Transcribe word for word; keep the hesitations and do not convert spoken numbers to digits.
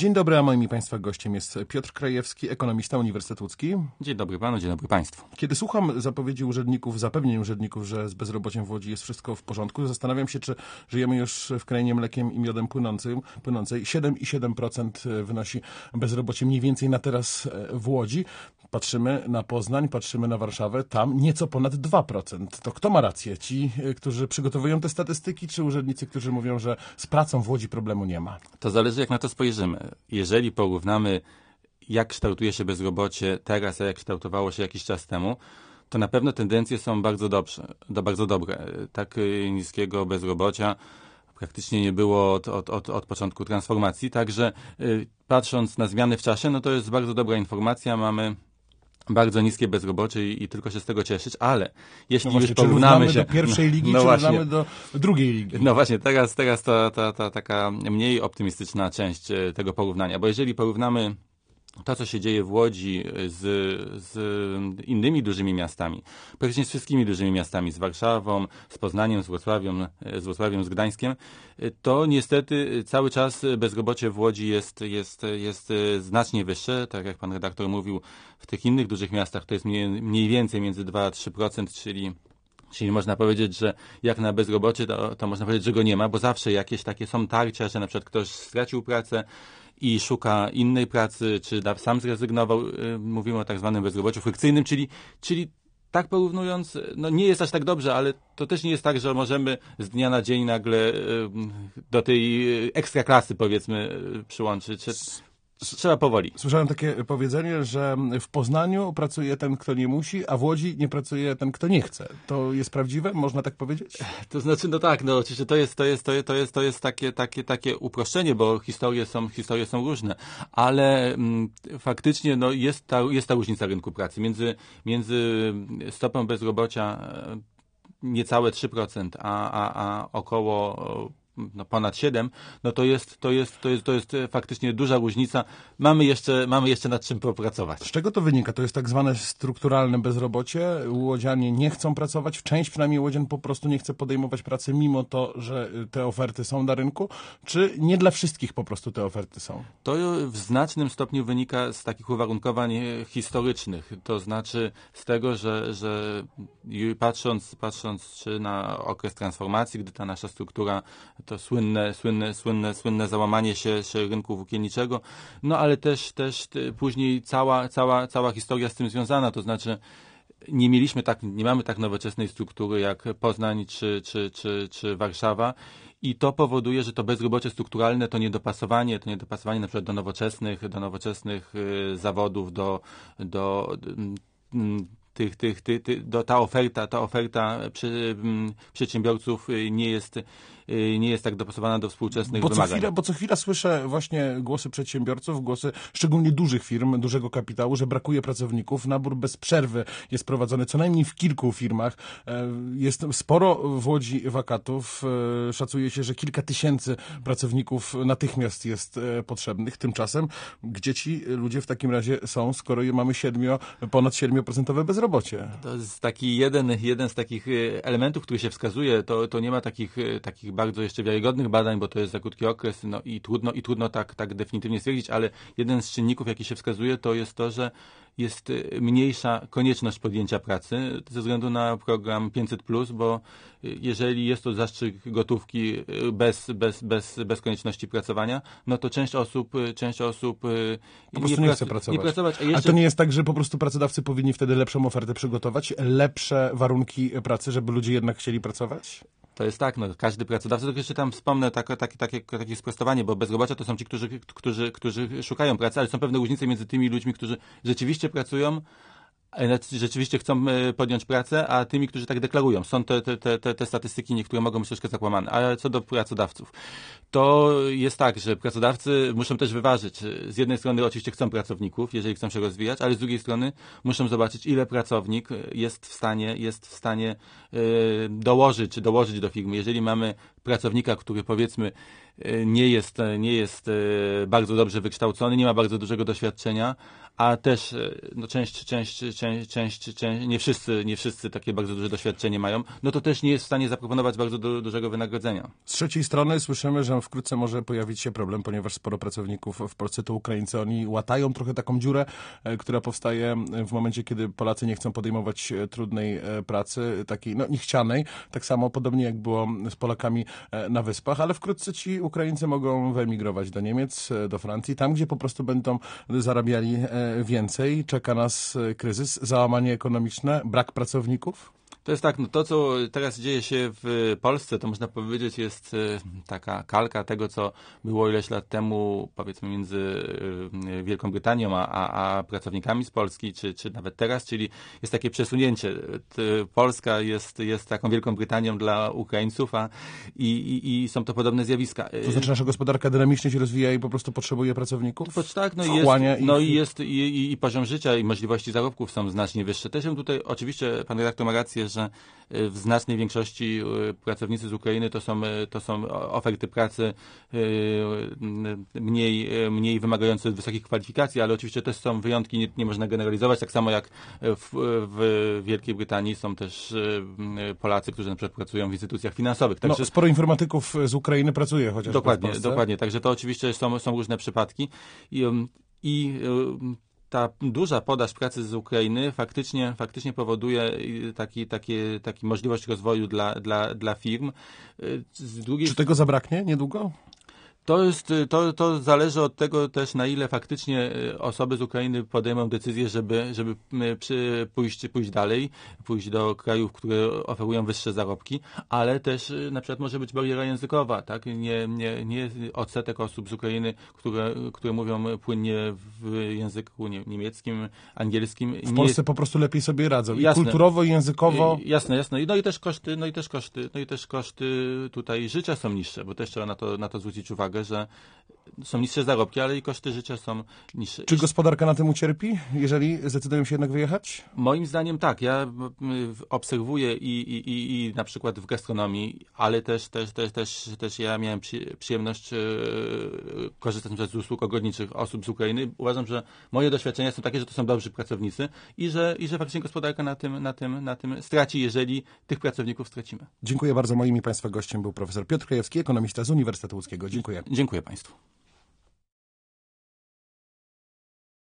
Dzień dobry, a moim i Państwa gościem jest Piotr Krajewski, ekonomista, Uniwersytet Łódzki. Dzień dobry Panu, dzień dobry Państwu. Kiedy słucham zapowiedzi urzędników, zapewnień urzędników, że z bezrobociem w Łodzi jest wszystko w porządku, zastanawiam się, czy żyjemy już w krainie mlekiem i miodem płynącym, płynącej. siedem i siedem procent wynosi bezrobocie mniej więcej na teraz w Łodzi. Patrzymy na Poznań, patrzymy na Warszawę, tam nieco ponad dwa procent. To kto ma rację? Ci, którzy przygotowują te statystyki, czy urzędnicy, którzy mówią, że z pracą w Łodzi problemu nie ma? To zależy, jak na to spojrzymy. Jeżeli porównamy, jak kształtuje się bezrobocie teraz, a jak kształtowało się jakiś czas temu, to na pewno tendencje są bardzo dobrze, do, bardzo dobre. Tak niskiego bezrobocia praktycznie nie było od, od, od, od początku transformacji, także y, patrząc na zmiany w czasie, no to jest bardzo dobra informacja, mamy bardzo niskie bezrobocie i, i tylko się z tego cieszyć, ale jeśli no właśnie, już porównamy się do pierwszej ligi, no czy właśnie, równamy do drugiej ligi? No właśnie, teraz, teraz ta, ta, ta taka mniej optymistyczna część tego porównania, bo jeżeli porównamy to, co się dzieje w Łodzi z, z innymi dużymi miastami, praktycznie z wszystkimi dużymi miastami, z Warszawą, z Poznaniem, z Wrocławiem, z Wrocławiem, z Gdańskiem, to niestety cały czas bezrobocie w Łodzi jest, jest, jest znacznie wyższe. Tak jak pan redaktor mówił, w tych innych dużych miastach to jest mniej, mniej więcej między dwa a trzy procent, czyli Czyli można powiedzieć, że jak na bezrobocie, to, to można powiedzieć, że go nie ma, bo zawsze jakieś takie są tarcia, że na przykład ktoś stracił pracę i szuka innej pracy, czy sam zrezygnował. Mówimy o tak zwanym bezrobociu frykcyjnym, czyli, czyli tak porównując, no nie jest aż tak dobrze, ale to też nie jest tak, że możemy z dnia na dzień nagle do tej ekstraklasy, powiedzmy, przyłączyć. Trzeba powoli. Słyszałem takie powiedzenie, że w Poznaniu pracuje ten, kto nie musi, a w Łodzi nie pracuje ten, kto nie chce. To jest prawdziwe? Można tak powiedzieć? To znaczy, no tak, no oczywiście to jest, to jest, to jest, to jest, to jest takie, takie, takie uproszczenie, bo historie są, historie są różne, ale mm, faktycznie no, jest, ta, jest ta różnica rynku pracy między, między stopą bezrobocia niecałe trzy procent, a, a, a około no ponad siedem, no to jest, to jest, to jest, to jest faktycznie duża różnica. Mamy jeszcze, mamy jeszcze nad czym popracować. Z czego to wynika? To jest tak zwane strukturalne bezrobocie. Łodzianie nie chcą pracować. Część przynajmniej łodzian po prostu nie chce podejmować pracy, mimo to, że te oferty są na rynku. Czy nie dla wszystkich po prostu te oferty są? To w znacznym stopniu wynika z takich uwarunkowań historycznych. To znaczy z tego, że, że patrząc, patrząc czy na okres transformacji, gdy ta nasza struktura to słynne, słynne, słynne, słynne załamanie się, się rynku włókienniczego, no ale też, też później cała, cała, cała historia z tym związana, to znaczy nie mieliśmy tak, nie mamy tak nowoczesnej struktury jak Poznań czy, czy, czy, czy Warszawa i to powoduje, że to bezrobocie strukturalne, to niedopasowanie, to niedopasowanie na przykład do nowoczesnych, do nowoczesnych y, zawodów, do, do y, y, Tych, tych, tych, tych, do, ta oferta, ta oferta przy, m, przedsiębiorców nie jest, nie jest tak dopasowana do współczesnych bo wymagań. Co chwilę, bo co chwila słyszę właśnie głosy przedsiębiorców, głosy szczególnie dużych firm, dużego kapitału, że brakuje pracowników. Nabór bez przerwy jest prowadzony co najmniej w kilku firmach. Jest sporo w Łodzi wakatów. Szacuje się, że kilka tysięcy pracowników natychmiast jest potrzebnych. Tymczasem gdzie ci ludzie w takim razie są, skoro mamy siedmiu, ponad siedem procent bezrobocie? To jest taki jeden, jeden z takich elementów, który się wskazuje, to, to nie ma takich, takich bardzo jeszcze wiarygodnych badań, bo to jest za krótki okres, no i trudno, i trudno tak, tak definitywnie stwierdzić, ale jeden z czynników, jaki się wskazuje, to jest to, że jest mniejsza konieczność podjęcia pracy ze względu na program pięćset plus, bo jeżeli jest to zastrzyk gotówki bez, bez, bez, bez konieczności pracowania, no to część osób, część osób po prostu nie, nie chce pracować. Nie pracować. A, jeszcze... a to nie jest tak, że po prostu pracodawcy powinni wtedy lepszą ofertę przygotować, lepsze warunki pracy, żeby ludzie jednak chcieli pracować? To jest tak, no każdy pracodawca, tylko jeszcze tam wspomnę takie, takie, takie, takie sprostowanie, bo bezrobocia to są ci, którzy, którzy, którzy szukają pracy, ale są pewne różnice między tymi ludźmi, którzy rzeczywiście pracują, rzeczywiście chcą podjąć pracę, a tymi, którzy tak deklarują. Są te, te, te, te statystyki, niektóre mogą być troszkę zakłamane. Ale co do pracodawców, to jest tak, że pracodawcy muszą też wyważyć. Z jednej strony oczywiście chcą pracowników, jeżeli chcą się rozwijać, ale z drugiej strony muszą zobaczyć, ile pracownik jest w stanie, jest w stanie dołożyć, dołożyć do firmy. Jeżeli mamy pracownika, który powiedzmy nie jest, nie jest bardzo dobrze wykształcony, nie ma bardzo dużego doświadczenia, a też no, część, część, część, część, część, nie wszyscy, nie wszyscy takie bardzo duże doświadczenie mają, no to też nie jest w stanie zaproponować bardzo du dużego wynagrodzenia. Z trzeciej strony słyszymy, że wkrótce może pojawić się problem, ponieważ sporo pracowników w Polsce to Ukraińcy. Oni łatają trochę taką dziurę, która powstaje w momencie, kiedy Polacy nie chcą podejmować trudnej pracy, takiej no, niechcianej, tak samo podobnie jak było z Polakami na Wyspach, ale wkrótce ci Ukraińcy mogą wyemigrować do Niemiec, do Francji, tam gdzie po prostu będą zarabiali więcej. Czeka nas kryzys, załamanie ekonomiczne, brak pracowników? To jest tak, no to co teraz dzieje się w Polsce, to można powiedzieć jest taka kalka tego, co było ileś lat temu, powiedzmy między Wielką Brytanią a, a, a pracownikami z Polski, czy, czy nawet teraz, czyli jest takie przesunięcie. Polska jest, jest taką Wielką Brytanią dla Ukraińców, a i, i, i są to podobne zjawiska. To znaczy nasza gospodarka dynamicznie się rozwija i po prostu potrzebuje pracowników? To, tak, no, jest, no i jest i, i, i poziom życia i możliwości zarobków są znacznie wyższe. Też tutaj oczywiście pan redaktor ma rację, że w znacznej większości pracownicy z Ukrainy to są, to są oferty pracy mniej, mniej wymagające wysokich kwalifikacji, ale oczywiście też są wyjątki, nie, nie można generalizować, tak samo jak w, w Wielkiej Brytanii są też Polacy, którzy na przykład pracują w instytucjach finansowych. Także no, sporo informatyków z Ukrainy pracuje chociaż dokładnie, w Polsce. Dokładnie, także to oczywiście są, są różne przypadki i, i ta duża podaż pracy z Ukrainy faktycznie, faktycznie powoduje taki, takie, taki możliwość rozwoju dla, dla, dla firm. Z drugiej... Czy tego zabraknie niedługo? To, jest, to, to zależy od tego też, na ile faktycznie osoby z Ukrainy podejmą decyzję, żeby, żeby przy, pójść, pójść dalej, pójść do krajów, które oferują wyższe zarobki, ale też na przykład może być bariera językowa, tak? Nie, nie, nie odsetek osób z Ukrainy, które, które mówią płynnie w języku niemieckim, angielskim. W Polsce jest... po prostu lepiej sobie radzą. I jasne, kulturowo, i językowo. Jasne, jasne. No i też koszty, no i też koszty, no i też koszty tutaj życia są niższe, bo też trzeba na to, na to zwrócić uwagę, że są niższe zarobki, ale i koszty życia są niższe. Czy gospodarka na tym ucierpi, jeżeli zdecydują się jednak wyjechać? Moim zdaniem tak. Ja obserwuję i, i, i, i na przykład w gastronomii, ale też, też, też, też, też ja miałem przy, przyjemność e, korzystać na przykład z usług ogrodniczych osób z Ukrainy. Uważam, że moje doświadczenia są takie, że to są dobrzy pracownicy i że, i że faktycznie gospodarka na tym, na tym, na tym straci, jeżeli tych pracowników stracimy. Dziękuję bardzo. Moim i Państwa gościem był profesor Piotr Krajewski, ekonomista z Uniwersytetu Łódzkiego. Dziękuję. Dziękuję Państwu.